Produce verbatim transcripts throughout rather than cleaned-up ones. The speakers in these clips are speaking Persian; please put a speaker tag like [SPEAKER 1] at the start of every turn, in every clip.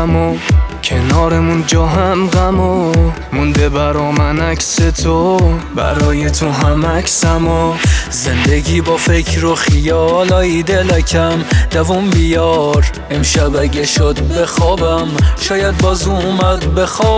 [SPEAKER 1] غمو کنارمون جا هم غمو مونده برا من عکس تو، برای تو هم عکسمو. زندگی با فکر و خیالای دلکم دووم بیار. امشب اگه شد بخوابم شاید باز اومد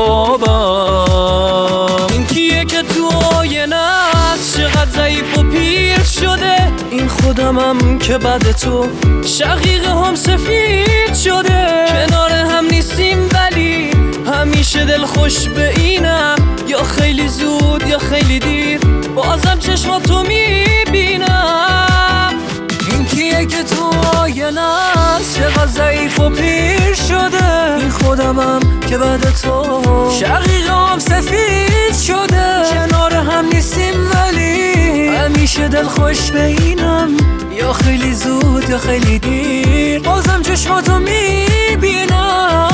[SPEAKER 1] بخوابم. این کیه که تو آینه است چقدر ضعیف و پیر شده؟ این خودمم که بعد تو شقیقه هم سفید شده. کنار هم نیستیم ولی همیشه دل خوش به اینم، یا خیلی زود یا خیلی دیر بازم چشماتو میبینم. این کیه که تو آینه است چقدر ضعیف و پیر شده؟ این خودمم که بعد تو شقیقه هم سفید شده. کنار هم نیستیم ولی همیشه دل خوش به اینم، یا خیلی زود یا خیلی دیر بازم چشماتو میبینم.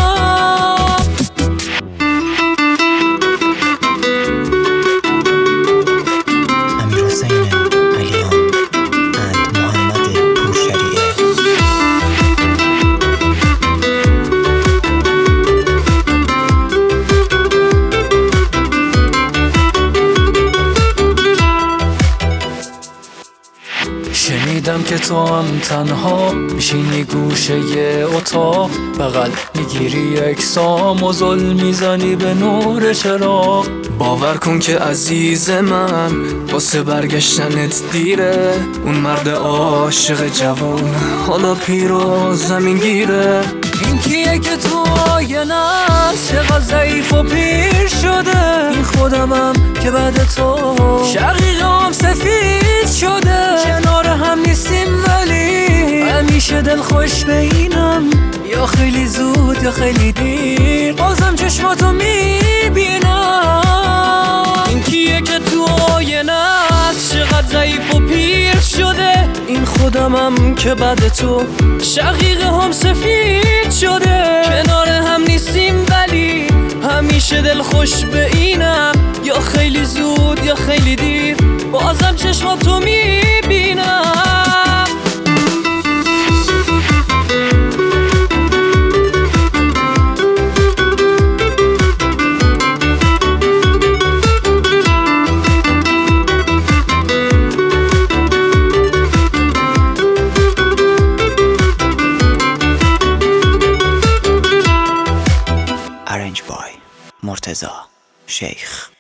[SPEAKER 1] شنیدم که تو هم تنها میشینی گوشه یه اتاق، بغل میگیری اکسام و زل میزنی به نور چراغ. باور کن که عزیز من واسه برگشتنت دیره. اون مرد عاشق جوان حالا پیر و زمین گیره. این کیه که تو آینه است چقدر ضعیف و پیر شده؟ این خودمم که بعد تو شقیقه هم سفید شده. کنار هم نیستیم ولی همیشه دل خوش به اینم، یا خیلی زود یا خیلی دیر بازم چشماتو میبینم. این کیه که تو آینه است چقدر ضعیف و پیر شده؟ این خودمم که بعد تو شقیقه هم سفید شده. کنار هم نیستیم ولی همیشه دل خوش به اینم، یا خیلی زود یا خیلی دیر بازم چشماتو میبینم.
[SPEAKER 2] Arranged by مرتضی شیخ.